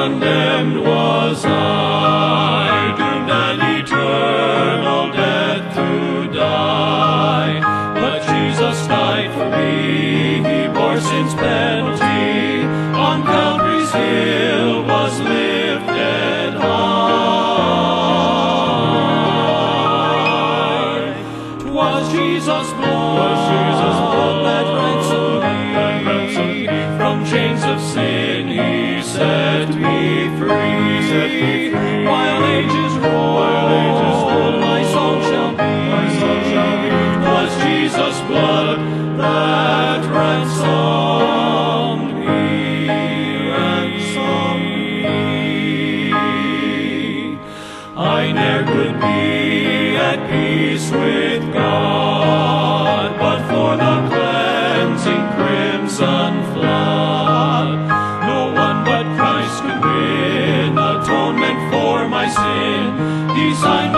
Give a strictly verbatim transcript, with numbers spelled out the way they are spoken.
condemned was I, doomed an eternal death to die. But Jesus died for me, He bore sin's penalty, on Calvary's hill was lifted high. 'Twas Jesus' blood, 'twas Jesus' blood that ransomed me, that ransomed me from chains of sin. He set me free, set me free. While ages roll, while ages roll, my song shall be, my song shall be. 'Twas Jesus' blood that ransomed me, ransomed me. I ne'er could be at peace with God, but for the cleansing crimson flood. No one but Christ could win atonement for my sin. He signed